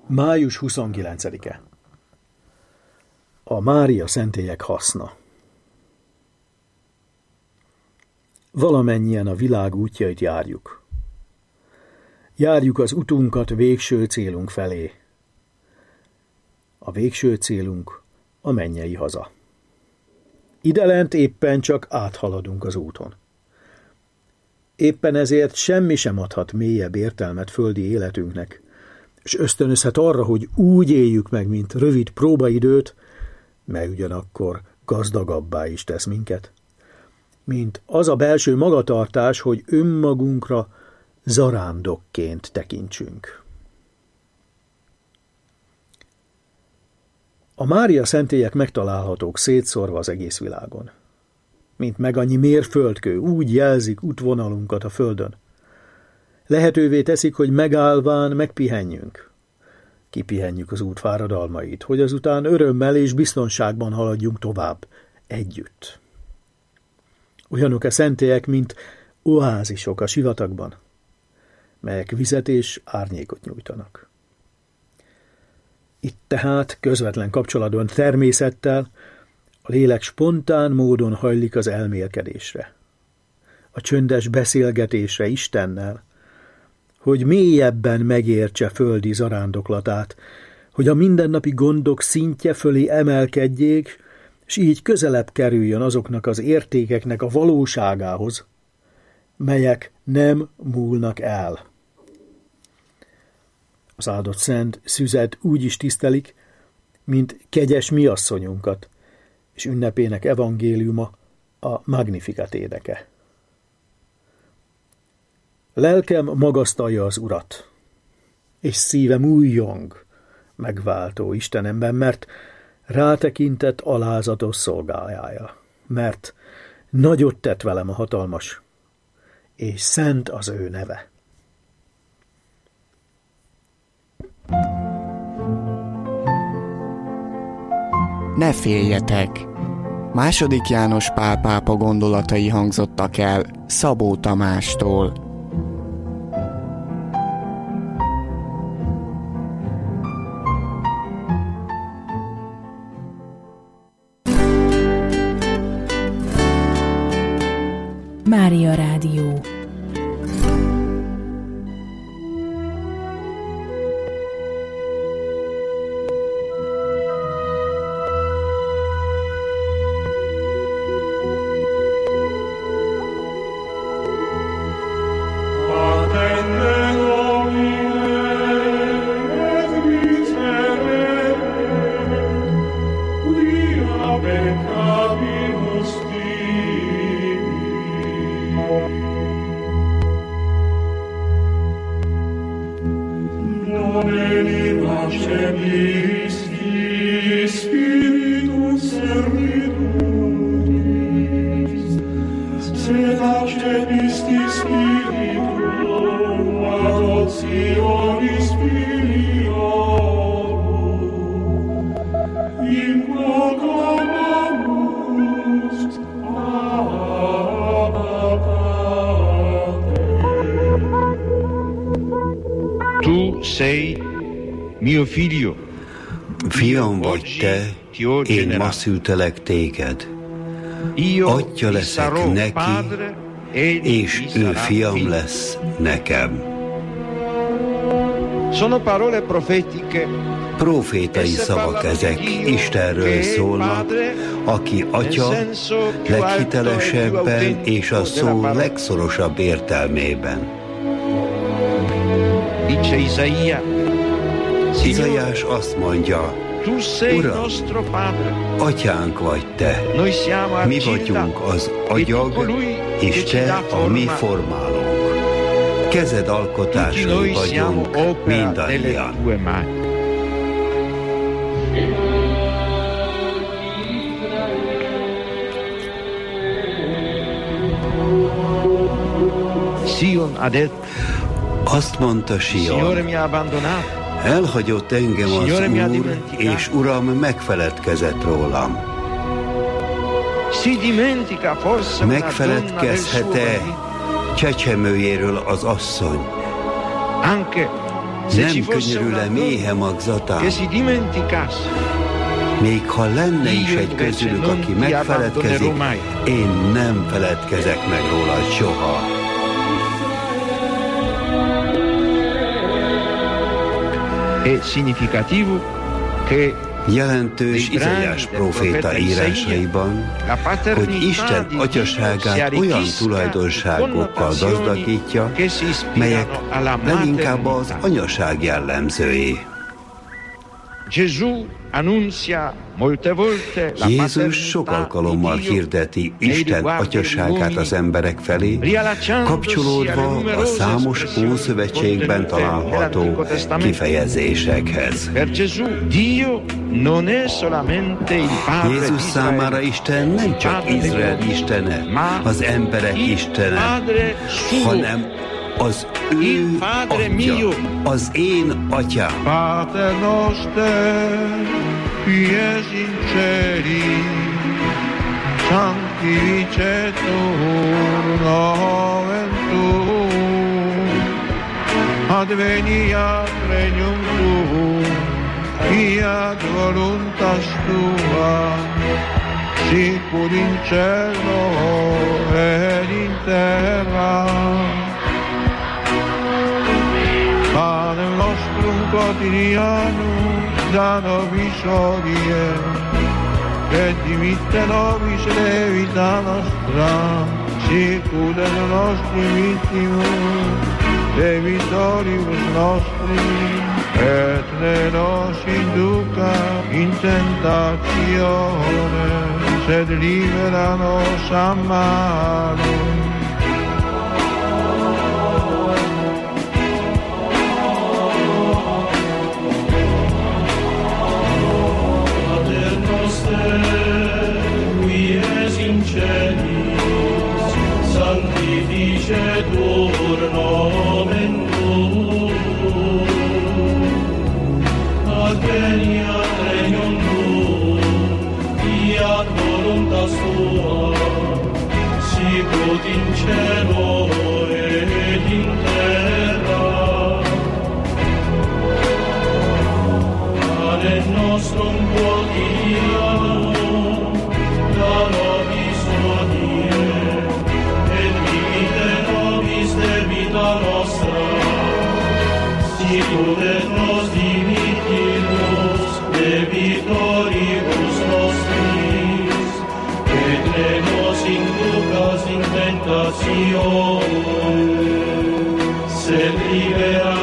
Május 29-e. A Mária szentélyek haszna. Valamennyien a világ útjait járjuk. Járjuk az utunkat végső célunk felé. A végső célunk a mennyei haza. Idelent éppen csak áthaladunk az úton. Éppen ezért semmi sem adhat mélyebb értelmet földi életünknek, és ösztönözhet arra, hogy úgy éljük meg, mint rövid próbaidőt, mely ugyanakkor gazdagabbá is tesz minket, mint az a belső magatartás, hogy önmagunkra zarándokként tekintsünk. A Mária szentélyek megtalálhatók szétszórva az egész világon. Mint meg annyi mérföldkő, úgy jelzik útvonalunkat a földön. Lehetővé teszik, hogy megállván megpihenjünk. Kipihenjük az út fáradalmait, hogy azután örömmel és biztonságban haladjunk tovább, együtt. Olyanok a szentélyek, mint oázisok a sivatagban, melyek vizet és árnyékot nyújtanak. Itt tehát közvetlen kapcsolatban természettel a lélek spontán módon hajlik az elmélkedésre, a csöndes beszélgetésre Istennel, hogy mélyebben megértse földi zarándoklatát, hogy a mindennapi gondok szintje fölé emelkedjék, és így közelebb kerüljön azoknak az értékeknek a valóságához, melyek nem múlnak el. Az áldott szent szüzet úgy is tisztelik, mint kegyes miasszonyunkat, és ünnepének evangéliuma a Magnificat éneke. Lelkem magasztalja az Urat, és szívem újjong megváltó Istenemben, mert rátekintett alázatos szolgájára, mert nagyot tett velem a hatalmas, és szent az ő neve. Ne féljetek! II. János Pál pápa gondolatai hangzottak el Szabó Tamástól. Mária Rádió. Fiam vagy te, én ma szültelek téged. Atya leszek neki, és ő fiam lesz nekem. Profétai szavak ezek, Istenről szólnak, aki Atya leghitelesebben és a szó legszorosabb értelmében. Izaiás azt mondja, Uram, Atyánk vagy te, mi vagyunk az agyag, és te a mi formálónk. Kezed alkotásai vagyunk mindannyian. Azt mondta Sion, elhagyott engem az Úr, és Uram megfeledkezett rólam. Megfeledkezhet-e csecsemőjéről az asszony, Nem könyörül-e méhe magzatán? Még ha lenne is egy közülük, aki megfeledkezik, én nem feledkezek meg rólad soha. Jelentős Izaiás próféta írásaiban, hogy Isten atyaságát olyan tulajdonságokkal gazdagítja, melyek leginkább az anyaság jellemzői. Jézus sok alkalommal hirdeti Isten atyaságát az emberek felé, kapcsolódva a számos Ószövetségben található kifejezésekhez. Jézus számára Isten nem csak Izrael istene, az emberek istene, hanem az ő atya, az én atyám. Pater noster, qui es in celi, sanctificetur nomen tuum, adveniat regnum tuum, fiat voluntas tua, sicur in cielo et in terra. Panem nostrum quotidianum da nobis hodie, et dimitte nobis debita nostra, sicut et nostri vittimus debitoribus nostri, et ne nos induca in tentatione, sed libera nos a malo. Sanctificetur nomen tuum, adveniat regnum tuum, fiat voluntas tua, sicut in cielo et in terra. Panem nostrum quotidianum da nobis hodie, debita nostra, sicut et nos dimittimus debitoribus nostris, et ne nos inducas in tentatione, sed libera